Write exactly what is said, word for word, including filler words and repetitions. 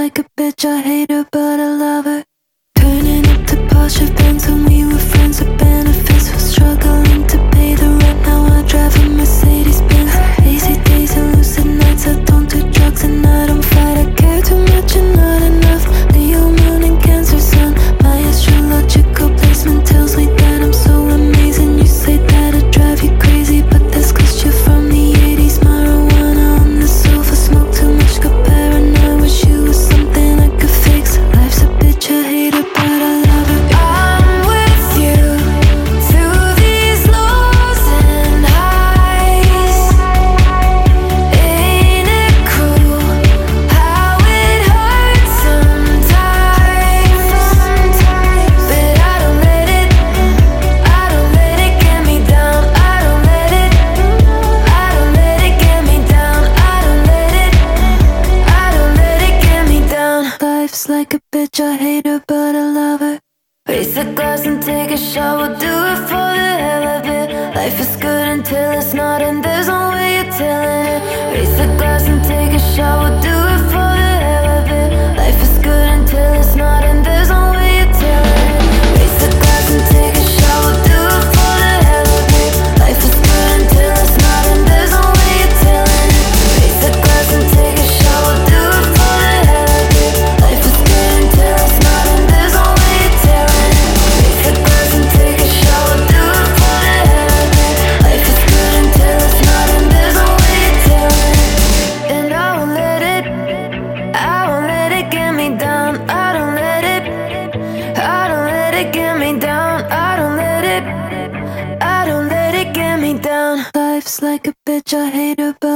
like a bitch, I hate her, but I love her. Turning up to posh events when we were friends with benefits. Was struggling to pay the rent, now I drive a Mercedes Benz. Lazy days and lucid nights, I don't do drugs and I don't fight. I care too much and not enough. Leo moon and Cancer sun. My astrological placement tells me that I'm so amazing. You say that I drive you crazy, but that's cause you're from the eighties. Marijuana on the sofa, smoke too much, got paranoid. Wish you was something I could fix. Life's a bitch, I hate her, but I love her. I'm with you through these lows and highs. Ain't it cool how it hurts sometimes? But I don't let it, I don't let it get me down. I don't let it, I don't let it get me down. I don't let it, I don't let it get me down. Life's like a bitch, I hate her, but I love her. Raise a glass and take a shot, we'll do it for the hell of it. Life is good until it's not, and there's no way you're telling it. Raise a glass and take a shot, we'll do it for the hell of it. Life is good until it's not, and there's no way you're telling it. Raise a glass and take a shot, we'll do it for the hell of it. Life is good until it's not, and there's no way you're telling it. Raise a glass and take a shot, we'll do it for the hell of it. Life is good until it's not, and there's no way you're telling it. Raise a glass and take a shot, we'll do it for the hell of it. Life is good until it's not, and there's no way you're telling it. And I won't let it, I won't let it get me down. I don't let it, I don't let it get me down. I don't let it, I don't let it get me down. Life's like a bitch, I hate her, but